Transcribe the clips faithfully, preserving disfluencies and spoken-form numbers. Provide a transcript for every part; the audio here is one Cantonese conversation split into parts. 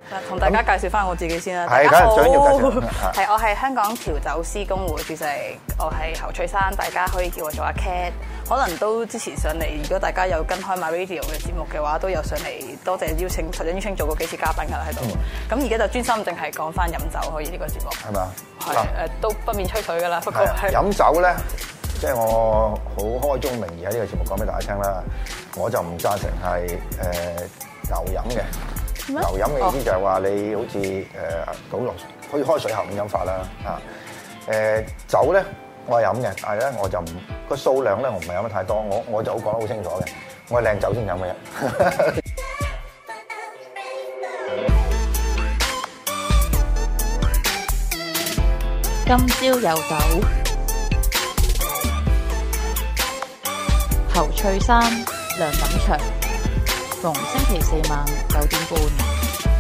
同大家介紹翻我自己先啦。 係， 大家好， 梗係想要介紹。 係我係香港調酒師公會主席，我係侯翠珊，大家可以叫我做阿 Cat。可能都之前上嚟，如果大家有跟開 MyRadio 嘅節目嘅話，都有上嚟，多謝邀請，實邀請做過幾次嘉賓㗎啦喺度。咁而家就專心淨係講翻飲酒可以呢個節目。係咪啊？係誒，都不免吹水㗎啦。不過係飲酒咧，即係我好開宗明義喺呢個節目講俾大家聽啦。我就唔贊成係誒牛飲嘅。牛飲嘅意思就係話你好似誒倒落好似開水喉咁飲法啦。啊誒酒咧。我係飲嘅，但係咧我就唔個數量咧，我唔係飲得太多。我我就好講得好清楚嘅，我係靚酒先飲嘅。 今朝有酒，侯翠珊、梁錦祥，逢星期四晚九點半。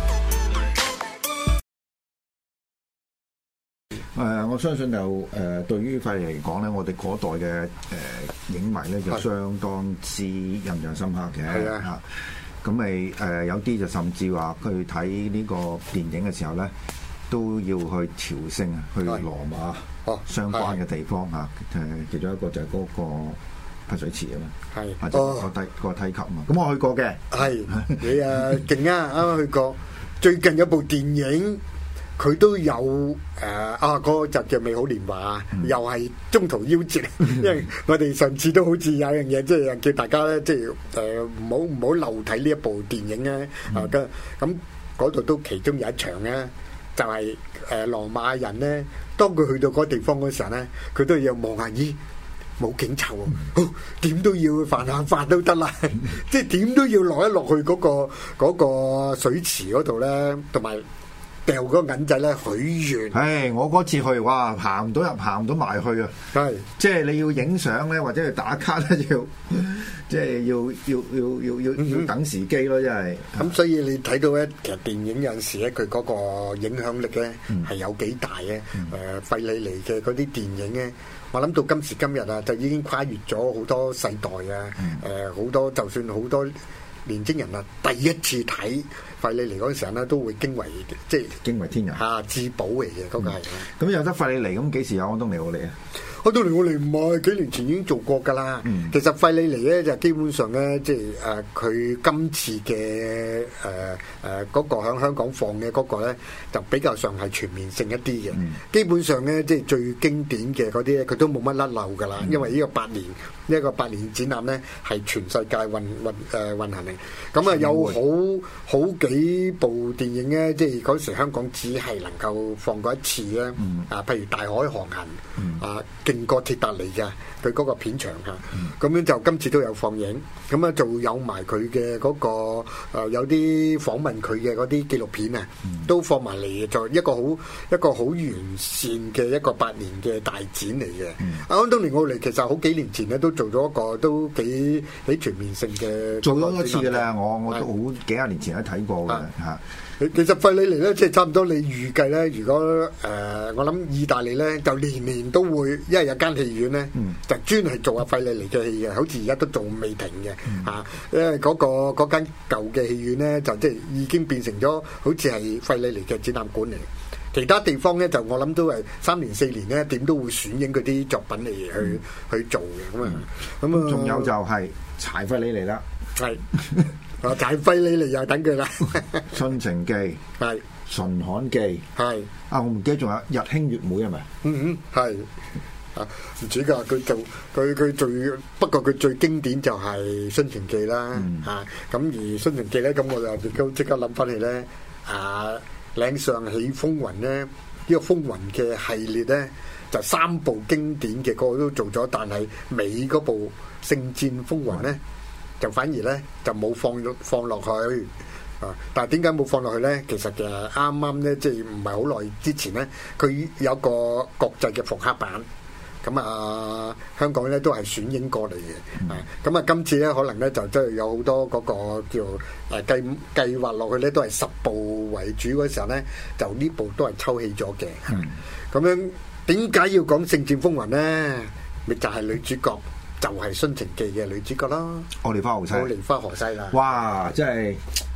誒、呃，我相信就誒、呃，對於費利嚟講咧，我哋嗰代嘅誒、呃、影迷咧就相當之印象深刻嘅。係啊，咁咪誒有啲就甚至話佢睇呢個電影嘅時候咧，都要去朝聖啊，去羅馬相關嘅地方嚇。誒，其中一個就係嗰個噴水池啊嘛，係或者個梯個梯級啊嘛。咁我去過嘅， 係你啊勁啊，啱啱去過。最近有部電影。佢都有誒、呃、啊！嗰、那個就叫《美好年華》嗯，又係中途夭折，因為我哋上次都好似有樣嘢，即係叫大家咧，即係誒唔好唔好漏睇呢一部電影咧。啊，咁咁嗰度都其中有一場咧，就係、是、誒、呃、羅馬人咧，當佢去到嗰個地方嗰時候咧，佢都要望下，咦冇警察喎，好點都要犯下法都得啦，即係點都要落一落去嗰、那個嗰、那個水池嗰度咧，同埋。掉嗰個銀仔咧許願， 係我嗰次去，哇行唔到入，行唔到埋去啊！係即係你要影相咧，或者去打卡咧，要即係要要要要要、嗯、要等時機咯，真係。咁所以你睇到咧，其實電影有陣時咧，佢嗰個影響力咧係有幾大嘅。誒、嗯呃，費里尼嘅嗰啲電影咧，我諗到今時今日啊，就已經跨越咗好多世代啊！誒、嗯，好、呃、多就算好多年青人啊，第一次睇費里尼嗰陣時候咧，都會驚為即係驚為天人嚇至寶嚟嘅嗰個係。咁、 嗯、有得費里尼咁幾時有安東尼奧尼啊？ 安東尼奧尼唔係幾年前已經做過㗎啦、嗯。其實費里尼咧就基本上咧，即係誒佢今次嘅誒誒嗰個喺香港放嘅嗰個咧，就比較上係全面性一啲嘅、嗯。基本上咧，即係最經典嘅嗰啲咧，佢都冇乜甩漏㗎啦、嗯。因為呢個八年呢一、呢個八年展覽咧，係全世界運運誒運行嚟。咁啊有好好幾部電影咧，即係嗰時香港只係能夠放過一次咧。啊、嗯，譬如《大海航行》嗯、啊。勁過鐵達尼嘅佢嗰個片場嚇，咁、嗯、樣就今次都有放映，咁啊就有埋佢嘅嗰個、呃、有啲訪問佢嘅嗰啲紀錄片啊、嗯，都放埋嚟，就一個好一個好完善嘅一個八年嘅大展嚟嘅。阿、嗯、安東尼奧尼其實好幾年前咧都做咗一個都幾幾全面性嘅， 做咗多次㗎啦，我我都好幾廿年前都睇過嘅嚇。 其實費里尼咧，即係差唔多。你預計咧，如果誒、呃，我諗意大利咧，就年年都會，因為有間戲院咧、嗯，就專係做下費里尼嘅戲嘅，好似而家都仲未停嘅嚇、嗯啊。因為嗰、嗰個嗰間舊嘅戲院咧，就即係已經變成咗好似係費里尼嘅展覽館嚟。其他地方咧，就我諗都係三年四年咧，點都會選映嗰啲作品嚟去、嗯、去做嘅咁啊。咁、嗯、啊， 仲有就係柴費里尼啦， 係。啊！柴費里尼又等佢啦，《 春情記》係《純罕記》係啊！我唔記得仲有《日興月妹》係咪？ 嗯嗯，係啊，唔止㗎，佢就佢佢最不過佢最經典就係《春情記》啦嚇。咁、嗯、而《春情記》咧，咁我就亦都即刻諗翻起咧啊！嶺上起風雲咧，呢、這個風雲嘅系列咧，就三部經典嘅歌都做咗，但係尾嗰部《聖戰風雲》咧。就反而咧就冇放咗放落去啊！但係點解冇放落去咧？其實就啱啱咧，即係唔係好耐之前咧，佢有個國際嘅復刻版，咁啊香港咧都係選映過嚟嘅啊！咁啊今次咧可能咧就真係有好多嗰個叫誒計計劃落去咧，都係十部為主嗰時候咧，就呢部都係抽起咗嘅。咁樣點解要講《聖戰風雲》咧？咪就係女主角。就係、是《殉情記》嘅女主角啦， 奧利花豪西， 奧利花豪西啦， 哇！真係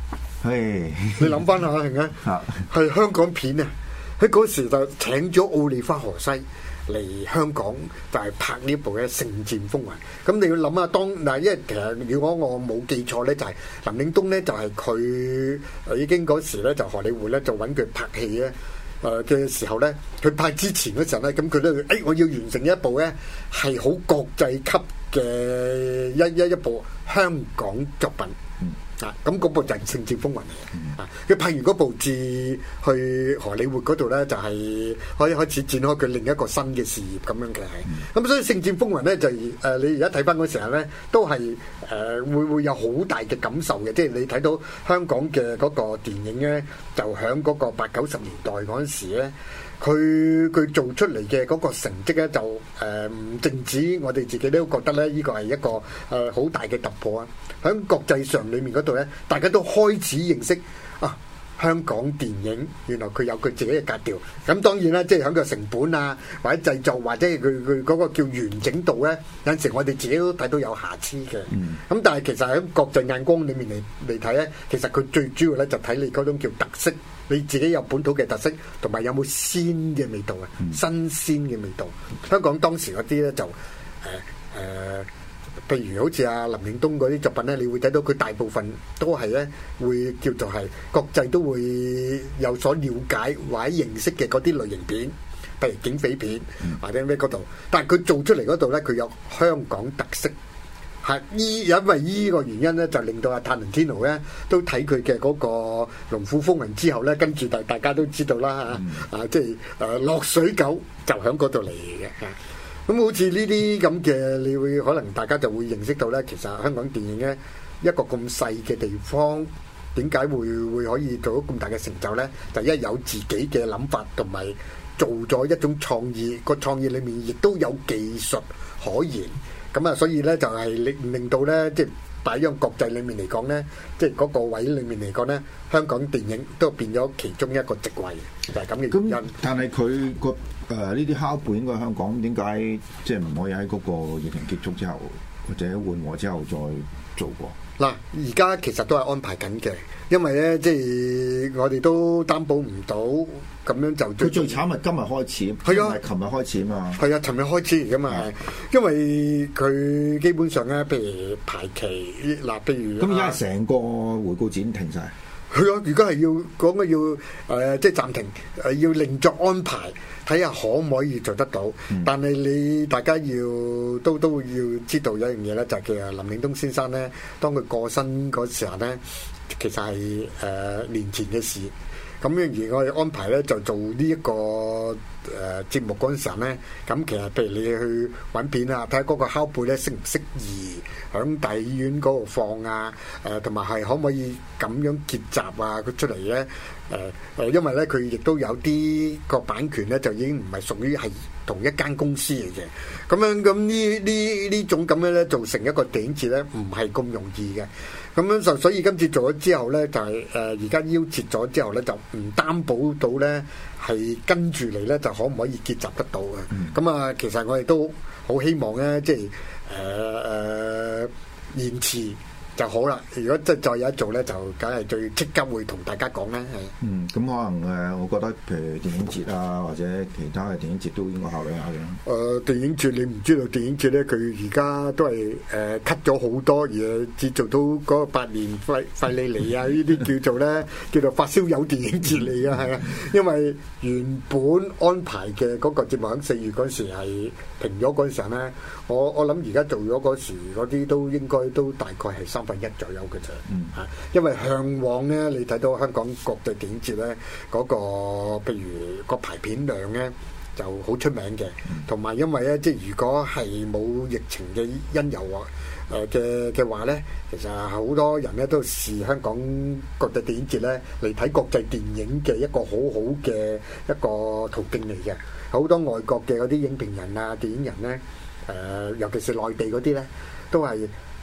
係你諗翻下係咪？係香港片啊！喺嗰時就請咗奧利花河西嚟香港，就係拍呢部嘅《聖戰風雲》。咁你要諗下當嗱，因為其實如果我冇記錯咧，就係、是、林嶺東咧，就係佢已經嗰時咧就荷里活咧就揾佢拍戲咧。誒嘅時候咧，佢拍之前嗰時候咧，咁佢都誒我要完成一部咧係好國際級嘅一一一部香港作品。嗯啊，咁嗰部就係《聖戰風雲》嚟嘅。啊，佢拍完嗰部至去荷里活嗰度咧，就係可以開始展開佢另一個新嘅事業咁樣嘅係。咁所以《聖戰風雲》咧就誒，你而家睇翻嗰時候咧，都係誒會會有好大嘅感受嘅。即係你睇到香港嘅嗰個電影咧，就喺嗰個八九十年代嗰陣時咧。佢佢做出嚟嘅嗰個成績咧，就誒唔淨止我哋自己都覺得咧，呢個係一個誒好、呃、大嘅突破啊！喺國際上裏面嗰度咧，大家都開始認識啊香港電影，原來佢有佢自己嘅格調。咁當然啦，即係喺個成本啊，或者製作，或者係佢佢嗰個叫完整度咧，有陣時我哋自己都睇到有瑕疵嘅。咁、嗯、但係其實喺國際眼光裏面嚟嚟睇咧，其實佢最主要咧就睇你嗰種叫特色。你自己有本土嘅特色，同埋有冇鮮嘅味道啊？嗯、新鮮嘅味道。香港當時嗰啲咧就誒誒、呃呃，譬如好似阿林嶺東嗰啲作品咧，你會睇到佢大部分都係咧會叫做係國際都會有所了解或者認識嘅嗰啲類型片，譬如警匪片、嗯、或者咩嗰度。但係佢做出嚟嗰度咧，佢有香港特色。係依因為依個原因咧，就令到阿塔倫天奴咧都睇佢嘅嗰個《龍虎風雲》之後咧，跟住大大家都知道啦嚇，嗯、啊即係誒落水狗就喺嗰度嚟嘅嚇。咁好似呢啲咁嘅，你會可能大家就會認識到咧，其實香港電影咧一個咁細嘅地方，點解會會可以做到咁大嘅成就咧？就因為有自己嘅諗法，同埋做咗一種創意，個創意裡面亦都有技術可言。咁啊，所以咧就係令令到咧，即係擺喺國際裏面嚟講咧，即係嗰個位裏面嚟講咧，香港電影都變咗其中一個席位，就係咁嘅原因。但係佢個誒呢啲拷貝應該香港點解即係唔可以喺嗰個疫情結束之後或者緩和之後再做過？嗱，而家其實都係安排緊嘅，因為咧即係我哋都擔保唔到咁樣就。佢最慘係今日開始，係啊，琴日開始啊嘛。係啊，尋日開始㗎嘛，係，因為佢基本上咧，譬如排期嗱，譬如咁而家係成個回顧展停晒。係啊，而家係要講嘅要誒、呃，即係暫停，誒、呃、要另作安排，睇下可唔可以做得到。嗯、但係你大家要都都要知道一樣嘢咧，就係其實林嶺東先生咧，當佢過身嗰時候咧，其實係誒、呃、年前嘅事。咁樣而我哋安排咧，就做呢、這、一個誒、呃、節目嗰陣時候咧，咁其實譬如你去揾片啊，睇下嗰個拷貝咧適唔適宜響大醫院嗰度放啊，誒同埋係可唔可以咁樣結集啊？佢出嚟咧誒誒，因為咧佢亦都有啲個版權咧，就已經唔係屬於係同一間公司嚟嘅。咁樣咁呢呢呢種咁樣咧，做成一個電影節咧，唔係咁容易嘅。咁樣就所以今次做咗之後咧，就係誒而家夭折咗之後咧，就唔擔保到咧係跟住嚟咧，就可唔可以結集得到嘅？咁啊、嗯，其實我哋都好希望咧，即係誒誒延遲就好啦。如果即係再有一做咧，就梗係最即刻會同大家講咧。係嗯，咁可能誒，我覺得譬如電影節啊，或者其他嘅電影節都應該考慮下嘅。誒、呃，電影節你唔知道電影節咧，佢而家都係誒 cut 咗好多嘢，至做到嗰個百年費費里尼啊，呢啲叫做咧叫做發燒友電影節嚟嘅，係啊，因為原本安排嘅嗰個節目喺四月嗰時係停咗嗰陣時咧，我我諗而家做咗嗰時嗰啲都應該都大概係三分一左右嘅啫，嗯嚇，因為向往咧，你睇到香港國際電影節咧嗰個譬如個排片量咧就好出名嘅，同埋因為咧即係如果係冇疫情嘅因由啊誒嘅嘅話咧，其實好多人咧都視香港國際電影節咧嚟睇國際電影嘅一個好好嘅一個途徑嚟嘅，好多外國嘅嗰啲影評人啊、電影人咧誒、呃，尤其是內地嗰啲咧都係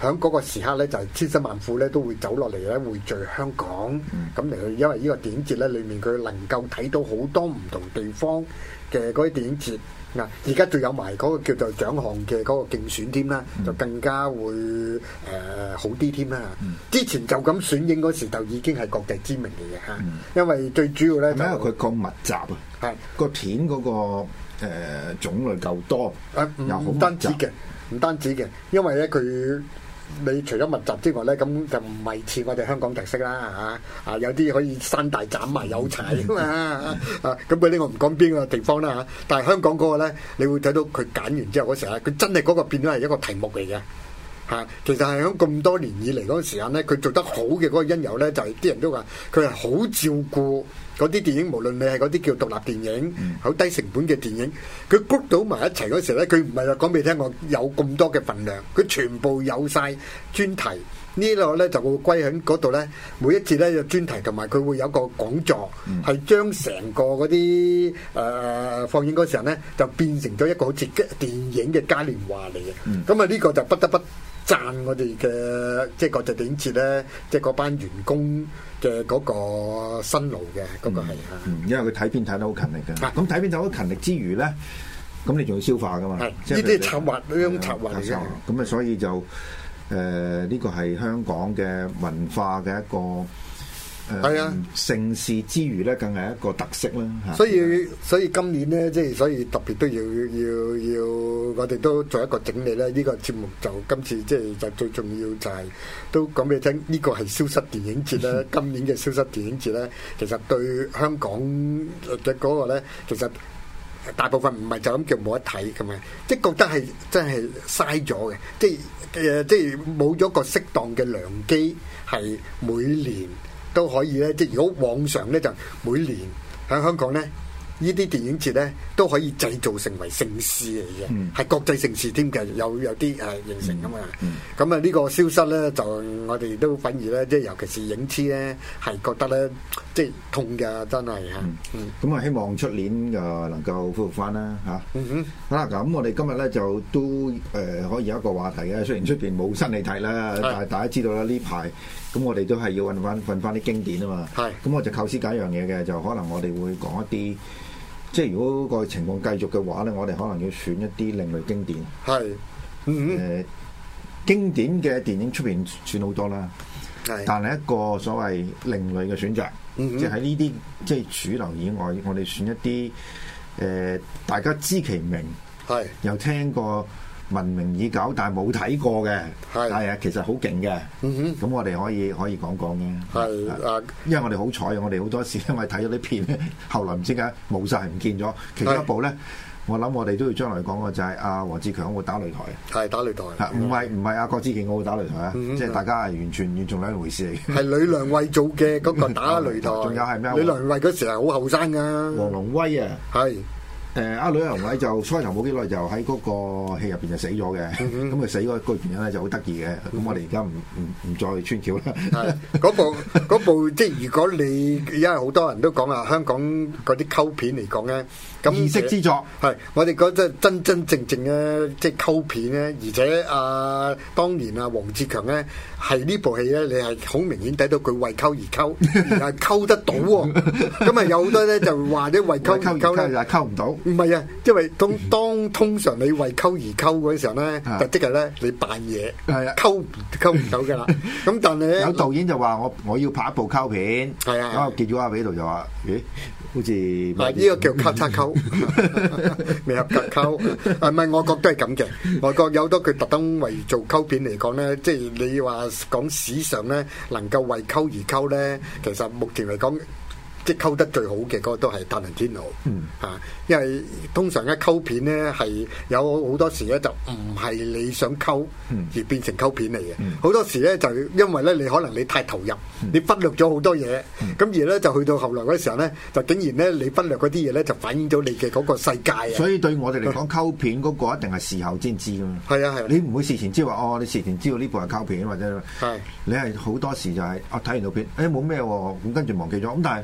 喺嗰個時刻咧，就係千辛萬苦咧，都會走落嚟咧，匯聚香港咁嚟去。因為呢個電影節咧，裡面佢能夠睇到好多唔同地方嘅嗰啲電影節。嗱，而家仲有埋嗰個叫做獎項嘅嗰個競選添啦，嗯、就更加會誒、呃、好啲添啦。嗯、之前就咁選映嗰時就已經係國際知名嘅嘢嚇，嗯、因為最主要咧就因為佢咁密集啊，係個片嗰、嗰個誒、呃、種類夠多， 啊唔單止嘅，唔單止嘅，因為咧佢。你除咗密集之外咧，咁就唔係似我哋香港特色啦嚇，啊有啲可以山大斬埋有柴噶嘛啊，咁嗰啲我唔講邊個地方啦嚇，但係香港嗰個咧，你會睇到佢揀完之後嗰時咧，佢真係嗰個變咗係一個題目嚟嘅嚇。其實係喺咁多年以嚟嗰個時間咧，佢做得好嘅嗰個因由咧，就係、是、啲人都話佢係好照顧。嗰啲電影，無論你係嗰啲叫獨立電影，好、嗯、低成本嘅電影，佢谷到埋一齊嗰時咧，佢唔係話講俾你聽我有咁多嘅份量，佢全部有晒專題，呢個咧就會歸喺嗰度咧，每一次咧有專題，同埋佢會有個講座，係、嗯、將成個嗰啲誒放映嗰時候咧，就變成咗一個好似電影嘅嘉年華嚟嘅。咁啊呢個就不得不讚我哋嘅即係國際電影節咧，即係嗰班員工嘅嗰個辛勞嘅嗰個係啊、 嗯，因為佢睇片睇得好勤力嘅。咁睇、啊、片睇得好勤力之餘咧，咁你仲要消化噶嘛？呢啲策劃呢種策劃嚟嘅。 咁啊，所以就誒呢、呃這個係香港嘅文化嘅一個。係啊，盛事之餘咧，更係一個特色啦。 所以所以今年咧，即係所以特別都要要要，我哋都做一個整理咧。呢、這個節目就今次即係就最重要就係、是、都講俾你聽，呢、這個係消失電影節啦。今年嘅消失電影節咧，其實對香港嘅嗰個咧，其實大部分唔係就咁叫冇得睇咁樣，即係覺得係真係嘥咗嘅，即係誒，即係冇咗個適當嘅良機，係每年。都可以咧，即係如果往常咧就每年喺香港咧，呢啲電影節咧都可以製造成為盛事嚟嘅，係、嗯、國際盛事添嘅，有有啲誒形成噶嘛。咁啊呢個消失咧，就我哋都反而咧，即係尤其是影痴咧，係覺得咧即係痛㗎，真係嚇。咁啊、 嗯嗯、希望出年誒能夠恢復翻啦嚇。嗯哼，好啦，咁我哋今日咧就都誒、呃、可以有一個話題嘅，雖然出邊冇新嚟睇啦，是但係大家知道啦呢排。咁我哋都係要揾翻揾翻啲經典啊嘛，咁是我就構思緊一樣嘢嘅，就可能我哋會講一啲，即係如果個情況繼續嘅話咧，我哋可能要選一啲另類經典。係，嗯，誒、呃，經典嘅電影出邊選好多啦，係是，但係一個所謂另類嘅選擇，嗯、即係喺呢啲即係主流以外，我哋選一啲誒、呃、大家知其名，係是，又聽過。聞名已久，但係冇睇過嘅，係啊，其實好勁嘅。咁我哋可以可以講講嘅。係啊，因為我哋好彩，我哋好多時因為睇咗啲片咧，後來唔知點解冇晒，唔見咗。其中一部咧，我諗我哋都要將來講嘅就係阿黃志強會打擂台。係打擂台，唔係唔係阿郭志健我會打擂台啊！即係大家係完全完全兩回事嚟嘅。係呂良偉做嘅嗰個打擂台。仲有係咩？呂良偉嗰時係好後生噶。黃龍威啊，係。誒阿呂良偉就初頭冇幾耐就喺嗰個戲入邊就死咗嘅，咁佢死嗰個原因咧就好得意嘅，咁我哋而家唔唔唔再穿橋啦。係嗰部嗰部即係如果你因為好多人都講啊，香港嗰啲溝片嚟講咧，咁異色之作係我哋覺得真真正正咧，即係溝片咧，而且啊當年啊黃志強咧係呢部戲咧，你係好明顯睇到佢為溝而溝，而係溝得到喎。咁啊有好多咧就話啲為溝而溝咧，溝唔到。唔係啊，因為當當通常你為溝而溝嗰陣時候咧，就即係咧你扮嘢，係啊，溝溝唔到㗎啦。咁但係有導演就話我我要拍一部溝片，係啊，咁啊結咗阿比度就話，咦，好似嗱呢個叫交叉溝，未合格溝，係咪外國都係咁嘅？外國有好多佢特登為做溝片嚟講咧，即係你話講史上咧能夠為溝而溝咧，其實目前嚟講。即係溝得最好嘅嗰個都係塔倫天奴，嗯嚇，因為通常一溝片咧係有好多時咧就唔係你想溝而變成溝片嚟嘅，好、嗯、多時咧就因為咧你可能你太投入，嗯、你忽略咗好多嘢，咁、嗯、而咧就去到後來嗰時候咧，就竟然咧你忽略嗰啲嘢咧就反映咗你嘅嗰個世界啊！所以對我哋嚟講，溝片嗰個一定係事後先知㗎嘛。係啊係，你唔會事前知話哦，你事前知道呢部係溝片或者係你係好多時就係、是、啊睇完套片，誒冇咩喎，咁跟住忘記咗，咁但係。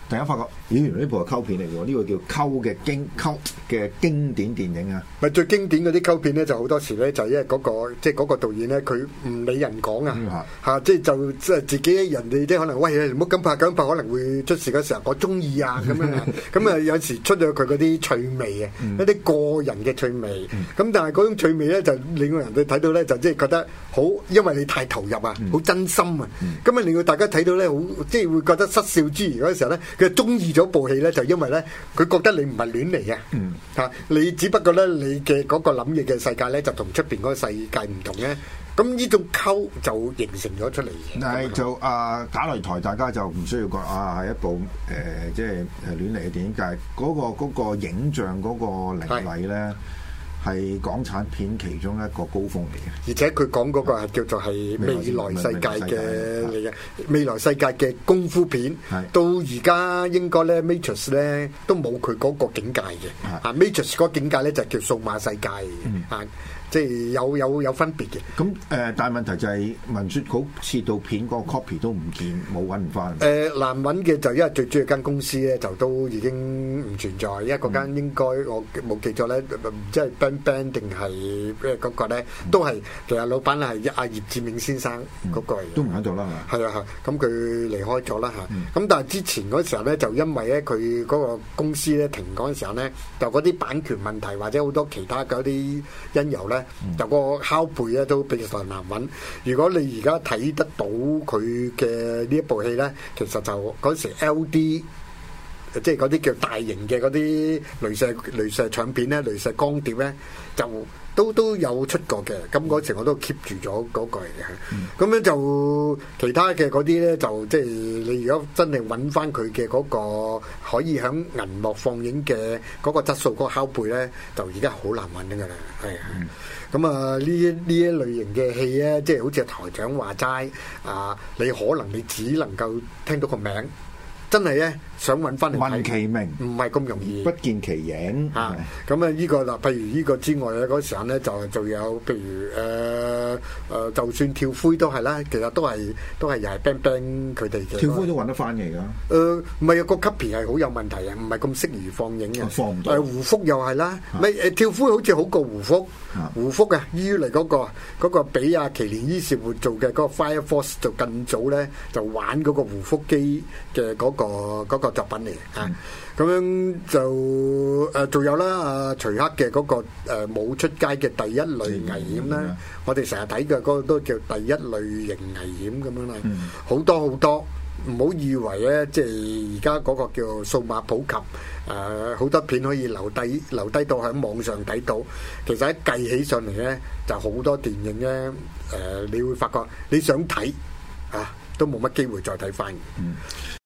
大家發覺，咦，原來呢部係溝片嚟喎，呢、這個叫溝嘅經溝嘅經典電影啊！ 咪最經典嗰啲溝片咧，就好多時咧，就因為嗰、那個即係嗰個導演咧，佢唔理人講啊，嚇、嗯，即係就即係自己人哋即係可能喂，唔好咁拍咁拍，可能會出事嗰時候，我中意啊咁樣啊，咁啊有時出咗佢嗰啲趣味啊，嗯、一啲個人嘅趣味，咁、嗯、但係嗰種趣味咧，就令到人哋睇到咧，就即係覺得好，因為你太投入啊，好、嗯、真心啊，咁啊令到大家睇到咧，好即係會覺得失笑之餘嗰時候咧。佢中意咗部戲咧，就因為咧，佢覺得你唔係亂嚟嘅，嚇、嗯啊，你只不過咧，你嘅嗰個諗嘢嘅世界咧，就同出邊嗰個世界唔同咧。咁呢種溝就形成咗出嚟嘅。但係就啊，打擂台大家就唔需要講啊，係一部誒、呃，即係誒亂嚟嘅電影，但係嗰個嗰、嗰個影像嗰個凌厲咧。係港產片其中一個高峰嚟嘅， 而且佢講嗰個係叫做係未來世界嘅嚟嘅，未來世界嘅功夫片，到而家應該咧 Matrix 咧都冇佢嗰個境界嘅，啊 Matrix 嗰個境界咧就叫數碼世界，啊即係有有有分別嘅。 咁誒、呃，但係問題就係文説好似到片嗰個 copy 都唔見，冇揾唔翻。誒、 呃、難揾嘅就因為最主要間公司咧就都已經唔存在，因為嗰間應該我冇記錯咧，即係 Bang Bang 定係咩嗰個咧，都係其實老闆係阿葉志明先生嗰個嚟嘅、嗯， 都唔喺度啦嘛。 係啊係，咁佢離開咗啦嚇。咁、嗯、但係之前嗰時候咧，就因為咧佢嗰個公司咧停嗰陣時候咧，就嗰啲版權問題或者好多其他嗰啲因由咧。嗯、就個拷貝咧都比較難揾。如果你而家睇得到佢嘅呢一部戲咧，其實就嗰時 L D， 即係嗰啲叫大型嘅嗰啲鐳射鐳射唱片咧、鐳射光碟咧，就都都有出過嘅。咁嗰時我都 keep 住咗嗰個嚟嘅。咁樣、嗯、就其他嘅嗰啲咧，就即係你如果真係揾翻佢嘅嗰個可以響銀幕放映嘅嗰個質素嗰個拷貝咧，就而家好難揾㗎啦。係啊。嗯咁啊！呢一呢一類型嘅戲咧，即係好似台長話齋啊，你可能你只能夠聽到個名，真係咧想揾翻嚟睇， 聞其名唔係咁容易， 不見其影嚇。咁啊，呢個嗱，譬如呢個之外咧，嗰時候咧就就有譬如誒誒、呃呃，就算跳灰都係啦，其實都係都係又係 bang bang 佢哋嘅。 跳灰都揾得翻嚟㗎。 誒唔係啊，個 copy 係好有問題啊，唔係咁適宜放映嘅。 放唔到。 誒胡福又係啦，咪誒、啊、跳灰好似好過胡福。胡福啊，於嚟嗰個嗰、嗰個比阿奇連伊士活做嘅嗰個 Fire Force 就更早咧，就玩嗰個胡福基嘅嗰、嗰個嗰個作品嚟嘅嚇。咁、嗯、樣就誒仲、呃、有啦，阿徐克嘅嗰、嗰個冇、呃、出街嘅第一類危險啦，嗯、我哋成日睇嘅嗰個都叫第一類型危險咁樣啦，好、嗯、多好多。唔好以為咧，即係而家嗰個叫數碼普及，誒、呃、好多片可以留低留低到喺網上睇到。其實一計起上嚟咧，就好多電影咧，誒、呃、你會發覺你想睇啊，都冇乜機會再睇翻。嗯